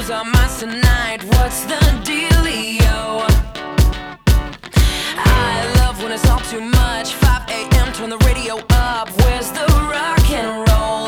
lose our minds tonight. What's the dealio? I love when it's all too much. 5 a.m. turn the radio up. Where's the rock and roll?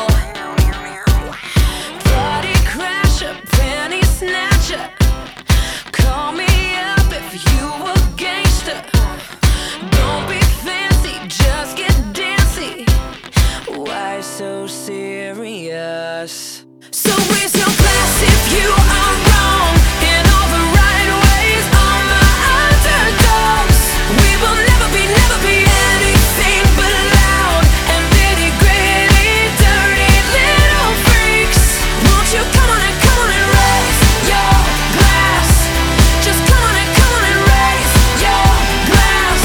Party crasher, penny snatcher. Call me up if you a gangster. Don't be fancy, just get dancy. Why so serious? So raise your glass if you are wrong in all the right ways. All my underdogs, we will never be anything but loud and nitty gritty, dirty little freaks. Won't you come on and raise your glass? Just come on and raise your glass.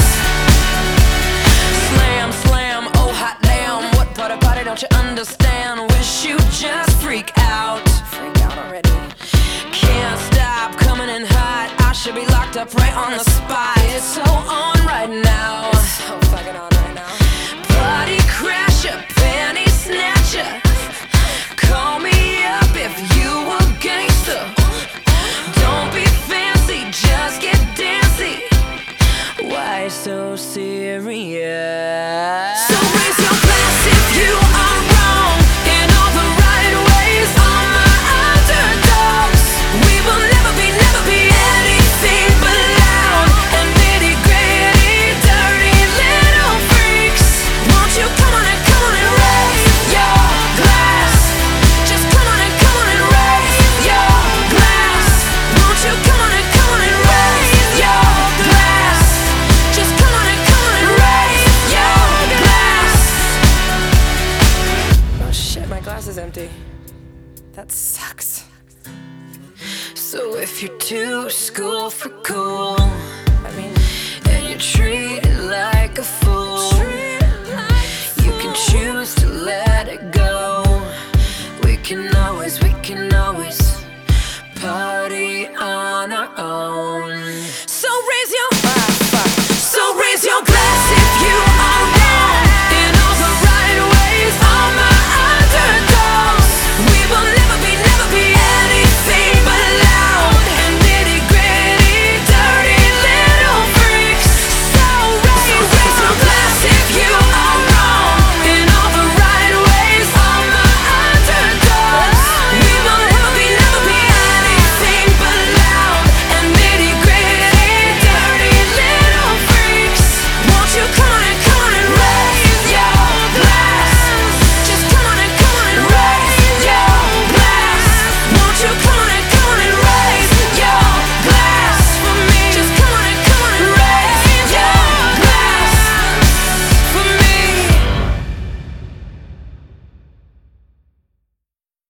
Slam, slam, oh hot damn. What part of party don't you understand? Wish you just freak out. Freak out already. Can't stop coming in hot. I should be locked up right on the spot. It's so on right now. It's so fucking on right now. Party crasher, penny snatcher. Call me up if you a gangster. Don't be fancy, just get dancy. Why so serious? So raise your glass if you are wrong in all the right ways. All my underdogs, we will never be anything but loud and nitty gritty, dirty little freaks. Won't you come on and raise your glass? Just come on and raise your glass. Won't you come on and raise your glass? Just come on and raise your glass. Oh shit, my glass is empty. That sucks. So if you're too school for cool